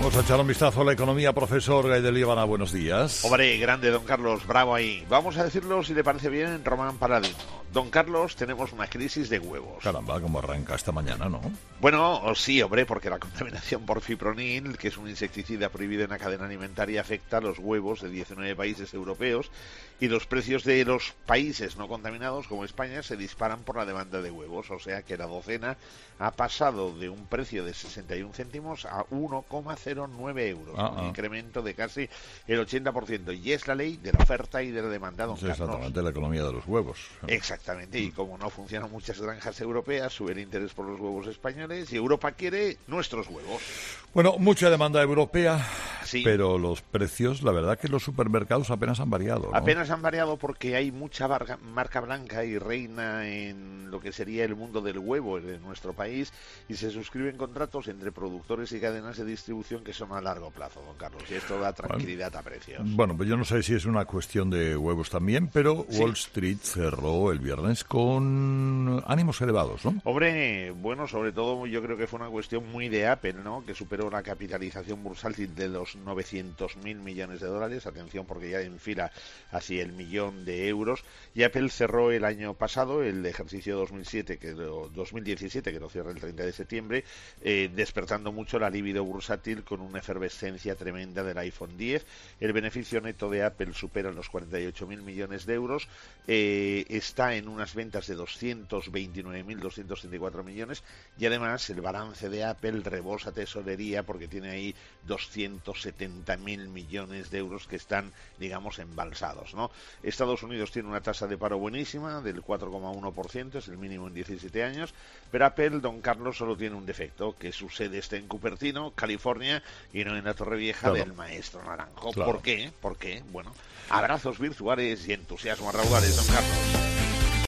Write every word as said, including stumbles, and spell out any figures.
Vamos a echar un vistazo a la economía. Profesor Gay de Líbana, buenos días. Hombre, grande, don Carlos, bravo ahí. Vamos a decirlo, si le parece bien, Román Paladino. Don Carlos, tenemos una crisis de huevos. Caramba, cómo arranca esta mañana, ¿no? Bueno, sí, hombre, porque la contaminación por fipronil, que es un insecticida prohibido en la cadena alimentaria, afecta a los huevos de diecinueve países europeos y los precios de los países no contaminados, como España, se disparan por la demanda de huevos. O sea que la docena ha pasado de un precio de sesenta y un céntimos a uno coma cero nueve euros, ah, un ah. incremento de casi el ochenta por ciento. Y es la ley de la oferta y de la demanda, don Carlos. Exactamente, la economía de los huevos. Exactamente, y como no funcionan muchas granjas europeas, sube el interés por los huevos españoles y Europa quiere nuestros huevos. Bueno, mucha demanda europea, sí, pero los precios, la verdad que los supermercados apenas han variado, ¿no? Apenas han variado porque hay mucha barga, marca blanca y reina en lo que sería el mundo del huevo en nuestro país, y se suscriben contratos entre productores y cadenas de distribución que son a largo plazo, don Carlos, y esto da tranquilidad bueno, a precios. Bueno, pues yo no sé si es una cuestión de huevos también, pero sí. Wall Street cerró el viernes con ánimos elevados, ¿no? Hombre, bueno, sobre todo yo creo que fue una cuestión muy de Apple, ¿no? Que superó la capitalización bursátil de los novecientos mil millones de dólares, atención porque ya enfila hacia el millón de euros, y Apple cerró el año pasado, el ejercicio dos mil siete, que lo, dos mil diecisiete, que lo cierra el treinta de septiembre, eh, despertando mucho la libido bursátil con una efervescencia tremenda del iPhone diez. El beneficio neto de Apple supera los cuarenta y ocho mil millones de euros, eh, está en unas ventas de doscientos veintinueve mil doscientos treinta y cuatro millones, y además el balance de Apple rebosa tesorería porque tiene ahí doscientos setenta mil millones de euros que están, digamos, embalsados, ¿no? Estados Unidos tiene una tasa de paro buenísima del cuatro coma uno por ciento, es el mínimo en diecisiete años, pero Apple, don Carlos, solo tiene un defecto, que su sede está en Cupertino, California, y no en la Torrevieja claro. del Maestro Naranjo. Claro. ¿Por qué? ¿Por qué? Bueno, abrazos virtuales y entusiasmo a raudales, don Carlos.